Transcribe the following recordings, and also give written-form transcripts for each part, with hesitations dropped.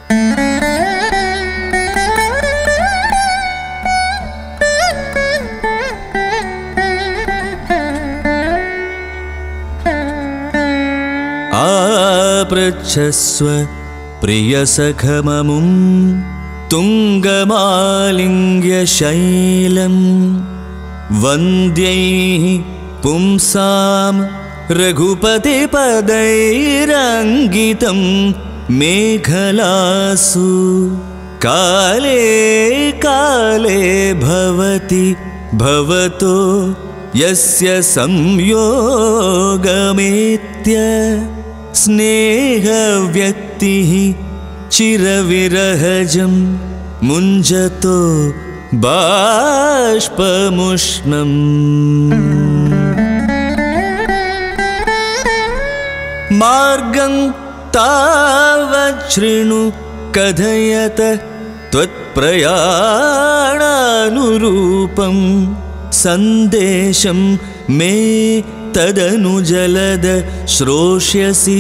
आपृच्छस्व प्रियसखममुं तुङ्गमालिङ्ग्यशैलं वन्द्यैः पुंसां रघुपतिपदैरङ्गितं मेखलासु काले काले भवति भवतो यस्य संयोगमेत्य स्नेहव्यक्तिः चिरविरहजं मुञ्जतो बाष्पमुष्णम् मार्गं तावच्छृणु कथयत त्वत्प्रयाणानुरूपं सन्देशं मे तदनुजलद श्रोष्यसि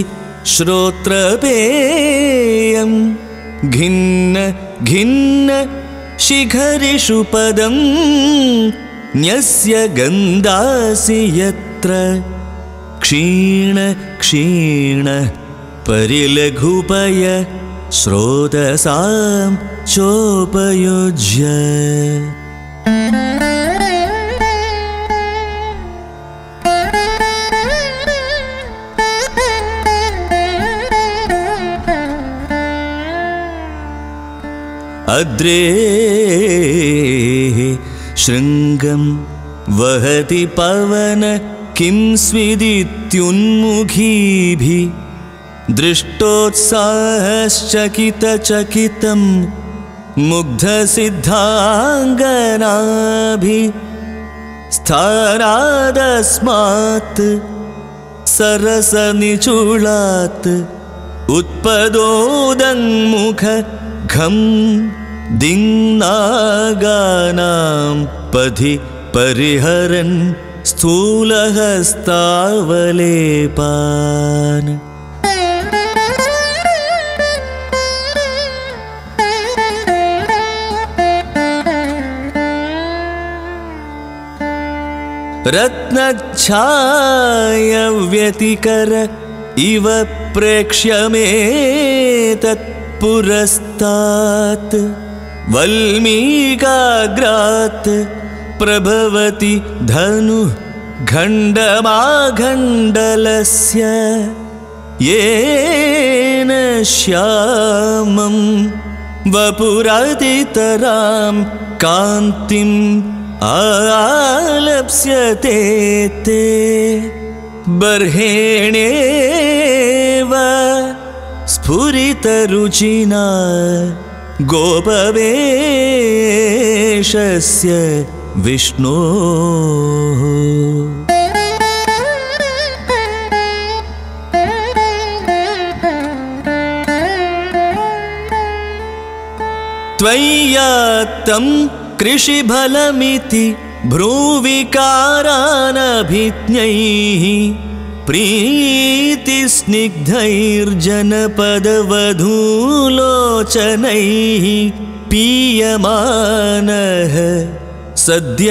श्रोत्रपेयं घिन्न घिन्न शिखरिषु पदं न्यस्य गन्धासि यत्र क्षीण क्षीण परिलघुपय स्रोतसां चोपयुज्य अद्रेः शृङ्गं वहति पवन किं स्विदित्युन्मुखीभिः दृष्टोत्साहश्चकितचकितं मुग्धसिद्धाङ्गनाभिः स्थानादस्मात् सरसनिचूलात् उत्पदोदङ्मुख घं दिङ्नागानां पथि परिहरन् स्थूलहस्तावलेपान् रत्नच्छायव्यतिकर इव प्रेक्ष्य मे तत्पुरस्तात् वल्मीकाग्रात् प्रभवति धनुः खण्डमाखण्डलस्य येन श्यामं वपुरातितरां कान्तिम् आलप्स्यते ते बर्हेणेव स्फुरितरुचिना गोपवेशस्य विष्णोः त्वय्यात्तं कृषिफलमिति भ्रूविकारानभिज्ञैः प्रीतिस्निग्धैर्जनपदवधूलोचनैः पीयमानः सद्य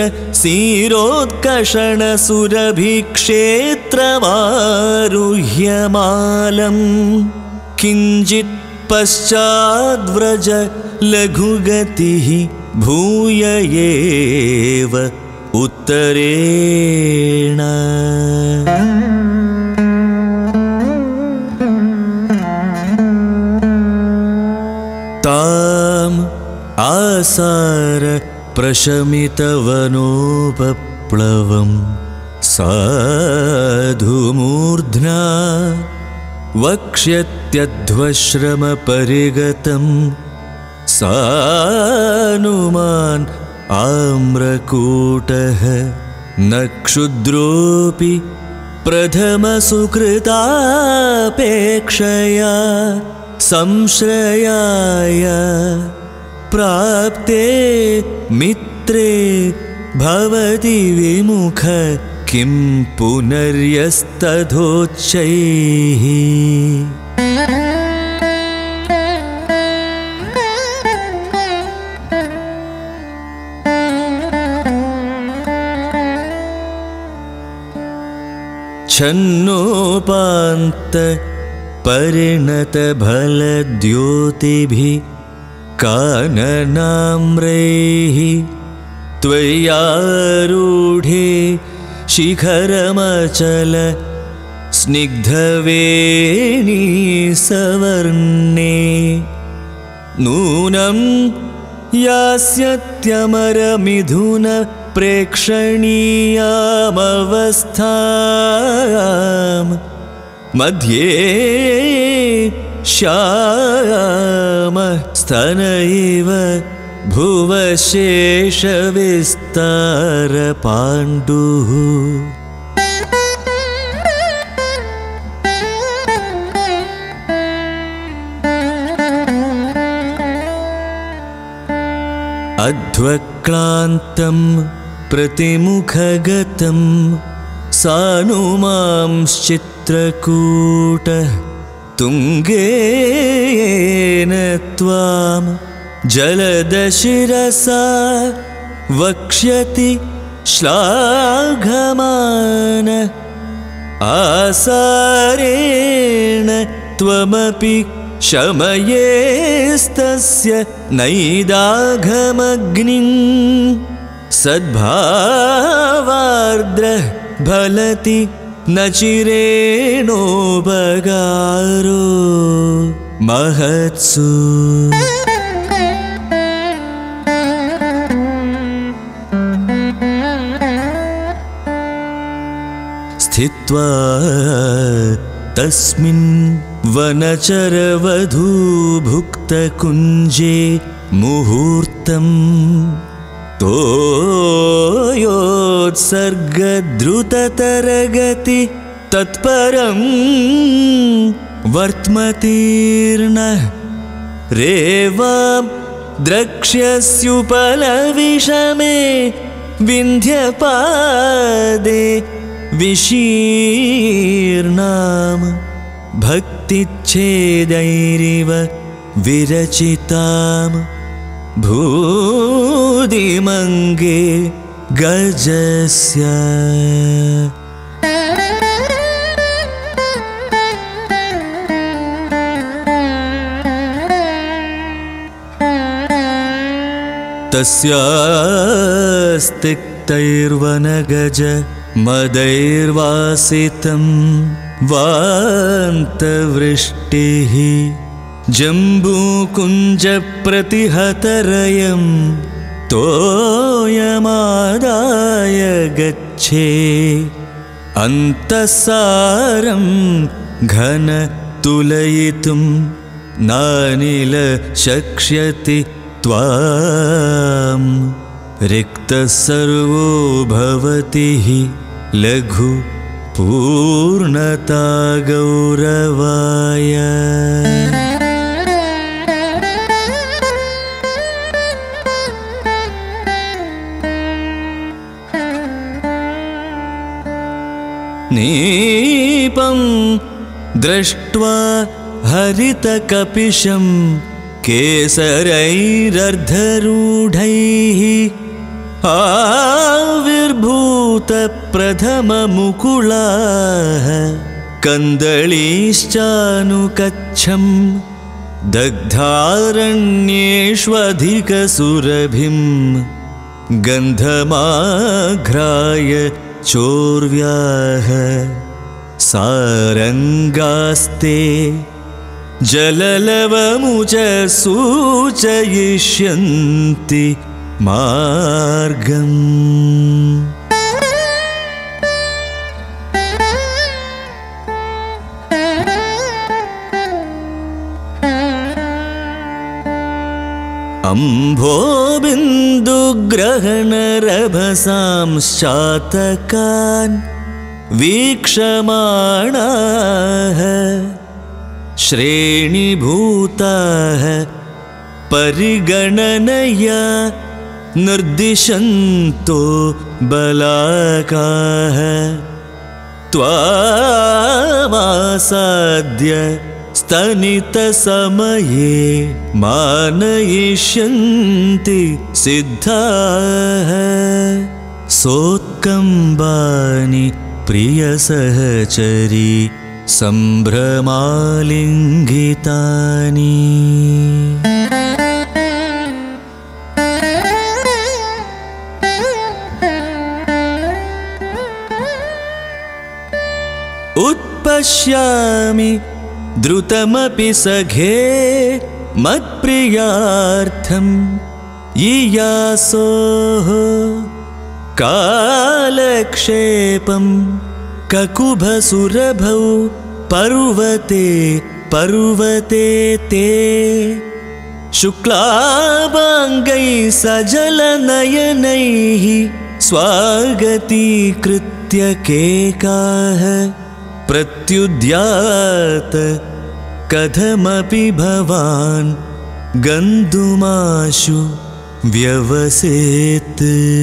क्षीरोत्कषणसुरभिक्षेत्रमारुह्यमालं किञ्चित् पश्चाद्व्रज लघुगतिः भूय एव उत्तरेण ताम् आसार प्रशमितवनोपप्लवं साधुमूर्ध्ना वक्ष्यत्यध्वश्रमपरिगतं सानुमान् आम्रकूटः न क्षुद्रोऽपि प्रथमसुकृतापेक्षया संश्रयाय प्राप्ते मित्रे भवति विमुख किं पुनर्यस्तथोच्चैः छन्नोपान्त परिणतफलद्योतिभिः काननाम्रैः त्वयारूढे शिखरमचल स्निग्धवेणी सवर्णे नूनं यास्यत्यमरमिथुन प्रेक्षणीयामवस्थाम् मध्ये श्यामस्तन इव भुवशेषविस्तारपाण्डुः अध्वक्लान्तं प्रतिमुखगतं सानुमांश्चित्रकूटः तुङ्गेन त्वां जलदशिरसा वक्ष्यति श्लाघमान आसारेण त्वमपि शमयेस्तस्य नैदाघमग्निं सद्भावार्द्रः फलति न चिरेणोपगारो महत्सु स्थित्वा तस्मिन् वनचरवधूभुक्तकुञ्जे मुहूर्तम् तोयोत्सर्गद्रुततरगति तत्परं वर्त्मतीर्णः रेवां द्रक्ष्यस्युपलविषमे विन्ध्यपादे विशीर्णाम् भक्तिच्छेदैरिव विरचिताम् भूदिमङ्गे गजस्य तस्यास्तिक्तैर्वनगज मदैर्वासितं वान्तवृष्टिः जम्बूकुञ्जप्रतिहतरयं तोयमादाय गच्छे अन्तःसारं घन तुलयितुं नानिलशक्ष्यति त्वां रिक्तः सर्वो भवति हि लघु पूर्णता गौरवाय नीपं दृष्ट्वा हरितकपिशं केसरैरर्धरूढैः आविर्भूतप्रथममुकुलाः कन्दलीश्चानुकच्छं दग्धारण्येष्वधिकसुरभिं गन्धमाघ्राय चोर्व्याः सारङ्गास्ते जललवमुच सूचयिष्यन्ति मार्गम् अम्भोबिन्दुग्रहणरभसांश्चातकान् वीक्षमाणाः श्रेणीभूताः परिगणनया निर्दिशन्तो बलाकाः त्वामासाद्य स्तनितसमये मानयिष्यन्ति सिद्धाः सोत्कम्बानि प्रियसहचरी सम्भ्रमालिङ्गितानि। उत्पश्यामि द्रुतमपि सखे मत्प्रियार्थं यीयासोः कालक्षेपं ककुभसुरभौ पर्वते पर्वते ते शुक्लाभाङ्गैः सजलनयनैः स्वागतीकृत्य केकाः प्रत्युद्यात कथमपि भवान् गन्तुमाशु व्यवसेत्।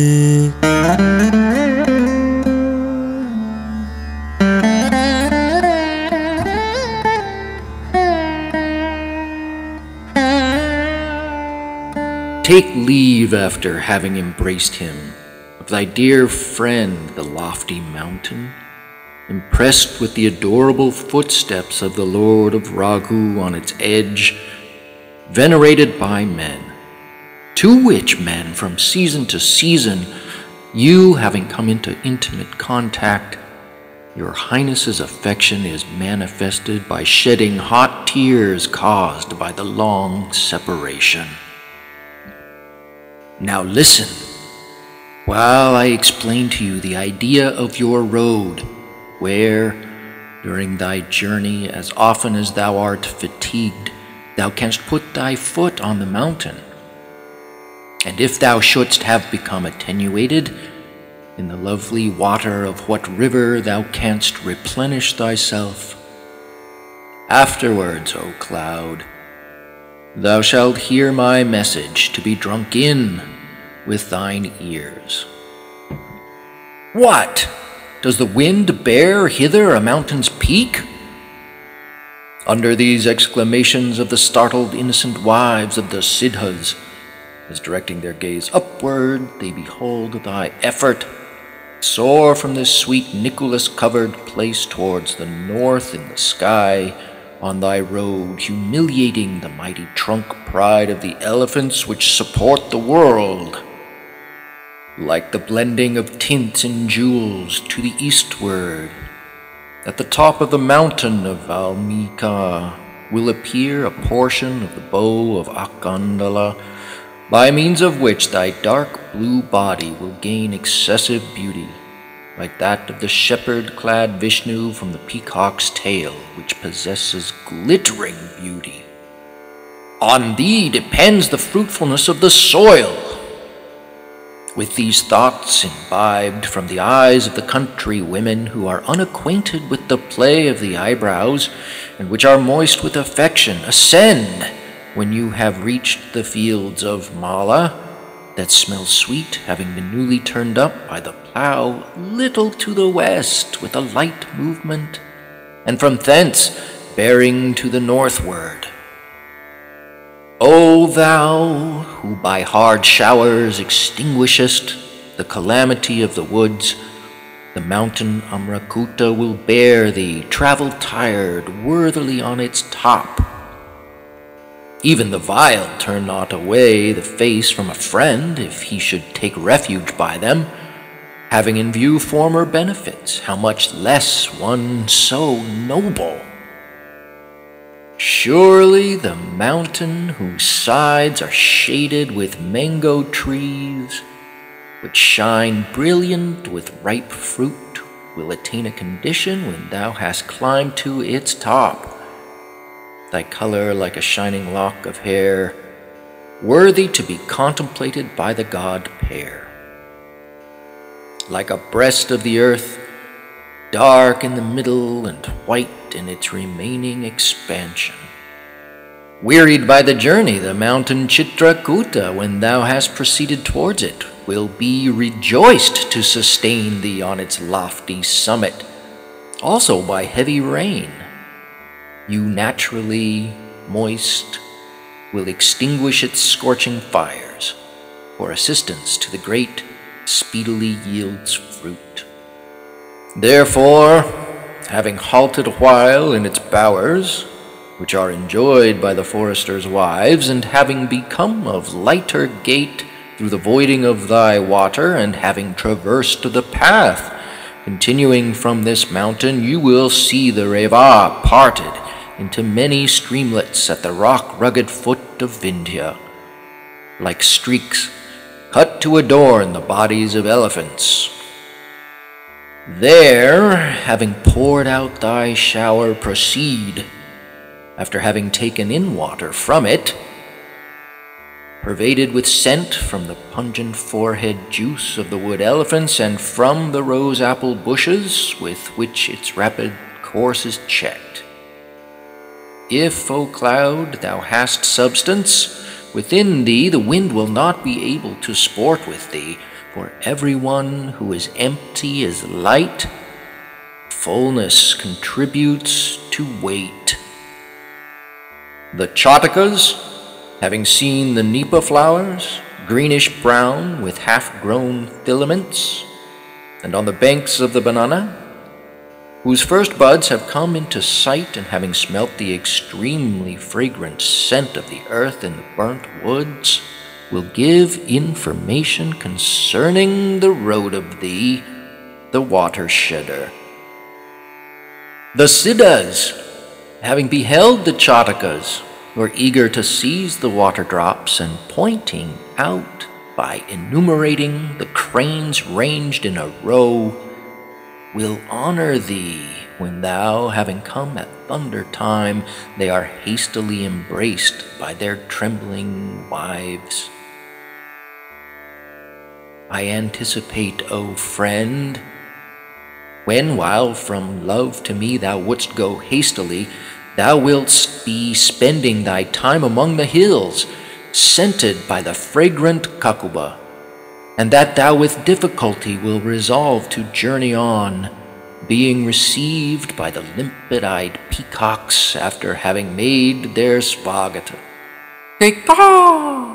Take leave after having embraced him of thy dear friend the lofty mountain, impressed with the adorable footsteps of the Lord of Raghu on its edge, venerated by men, to which men from season to season, you having come into intimate contact, your Highness's affection is manifested by shedding hot tears caused by the long separation. Now listen, while I explain to you the idea of your road, where, during thy journey, as often as thou art fatigued, thou canst put thy foot on the mountain. And if thou shouldst have become attenuated, in the lovely water of what river thou canst replenish thyself. Afterwards, O cloud, thou shalt hear my message to be drunk in with thine ears. What? Does the wind bear hither a mountain's peak? Under these exclamations of the startled innocent wives of the Siddhas, as directing their gaze upward, they behold thy effort soar from this sweet Nicholas-covered place towards the north in the sky, on thy road, humiliating the mighty trunk pride of the elephants which support the world. Like the blending of tints and jewels to the eastward, at the top of the mountain of Valmika will appear a portion of the bow of Akandala, by means of which thy dark blue body will gain excessive beauty, like that of the shepherd-clad Vishnu from the peacock's tail, which possesses glittering beauty. On thee depends the fruitfulness of the soil. With these thoughts imbibed from the eyes of the country women who are unacquainted with the play of the eyebrows, and which are moist with affection, ascend when you have reached the fields of Mala, that smell sweet, having been newly turned up by the plough little to the west with a light movement, and from thence bearing to the northward. O thou, who by hard showers extinguishest the calamity of the woods, the mountain Amrakuta will bear thee, travel-tired, worthily on its top. Even the vile turn not away the face from a friend if he should take refuge by them, having in view former benefits, how much less one so noble. Surely the mountain whose sides are shaded with mango trees, which shine brilliant with ripe fruit, will attain a condition when thou hast climbed to its top, thy color like a shining lock of hair, worthy to be contemplated by the god Pair. Like a breast of the earth, dark in the middle and white in its remaining expansion. Wearied by the journey, the mountain Chitrakuta, when thou hast proceeded towards it, will be rejoiced to sustain thee on its lofty summit, also by heavy rain. You naturally moist will extinguish its scorching fires, for assistance to the great speedily yields fruit. Therefore, having halted a while in its bowers, which are enjoyed by the foresters' wives, and having become of lighter gait through the voiding of thy water, and having traversed the path, continuing from this mountain, you will see the Reva parted into many streamlets at the rock-rugged foot of Vindhya, like streaks cut to adorn the bodies of elephants. There, having poured out thy shower, proceed, after having taken in water from it, pervaded with scent from the pungent forehead juice of the wood elephants and from the rose-apple bushes with which its rapid course is checked. If, O cloud, thou hast substance, within thee the wind will not be able to sport with thee, for everyone who is empty is light. Fullness contributes to weight. The Chatakas, having seen the nipa flowers, greenish-brown with half-grown filaments, and on the banks of the banana, whose first buds have come into sight, and having smelt the extremely fragrant scent of the earth in the burnt woods, will give information concerning the road of thee, the water-shedder. The Siddhas, having beheld the Chatakas, were eager to seize the water drops, and pointing out by enumerating the cranes ranged in a row, will honor thee when thou, having come at thunder time, they are hastily embraced by their trembling wives. I anticipate, O friend, when, while from love to me thou wouldst go hastily, thou wilt be spending thy time among the hills, scented by the fragrant kakuba, and that thou with difficulty will resolve to journey on, being received by the limpid-eyed peacocks after having made their svagata. Caw!